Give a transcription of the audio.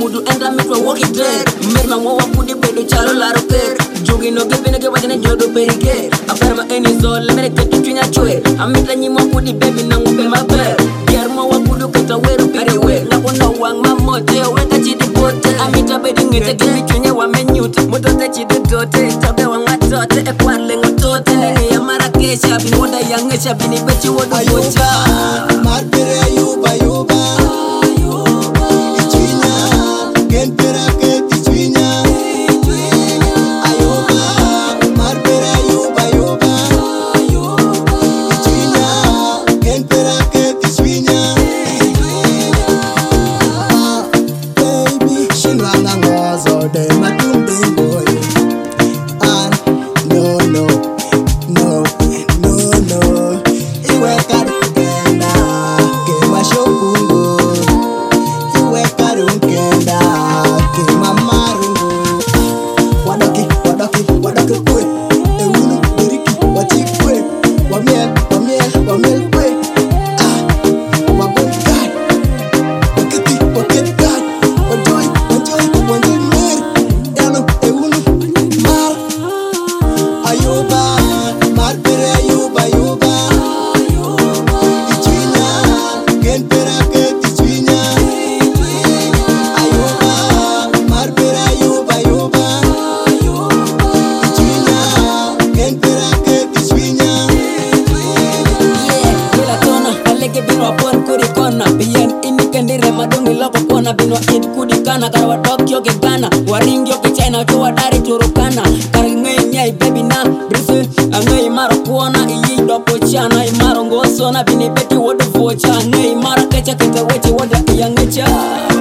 mudu enda mitwa walk it dead. Merma mwa kudi bedo chalo la roker. Jogi no gebene ke wajane jodo perike. Aperma eni zole mere ke tunya chwe. Amita nyimo kudi baby na ngube maber. Germo wa kudu kata wero periwe. Na kono wang mamote weta chidi bote. Amita bedi ngete kimi tunya wa menyute. Motote chidi dote tabe wangatote ekwale ngotote. Nene ya marakesha binoda yangesha bini bechi wodo bocha. Marbere ayuba yuba Ichwinya Genpera keti chwinya Ayuba Marbere ayuba yuba Ichwinya Genpera keti chwinya Baby Shinwanga ngozo de matumbe boy No no no no no Iwe karukenda Kema shokungo Iwe karukenda Kema marungo Wadoki kwe Eulu diriki wati kwe Wamiel kwe Wabokai Waketi gai Wanjoy mer Eno eulu mar Ayuba Marbere ayuba Ichwinya Genpera keti chwinya Ayuba Marbere ayuba Ichwinya Genpera keti chwinya Yeah, bila tona alege binwa pon kuri kona. Bien inikendire madongi loko kona. Binwa it kudi kana karawa Tokyo ke Ghana. Waringyo ke China chowa dari turukana. Kari ngei nyai baby na brise. Ngei maro kuona iyi dopo chana. Imaro ngoso na bini beti wodo focha. Ngei mara kecha kete wechi woda iyangecha.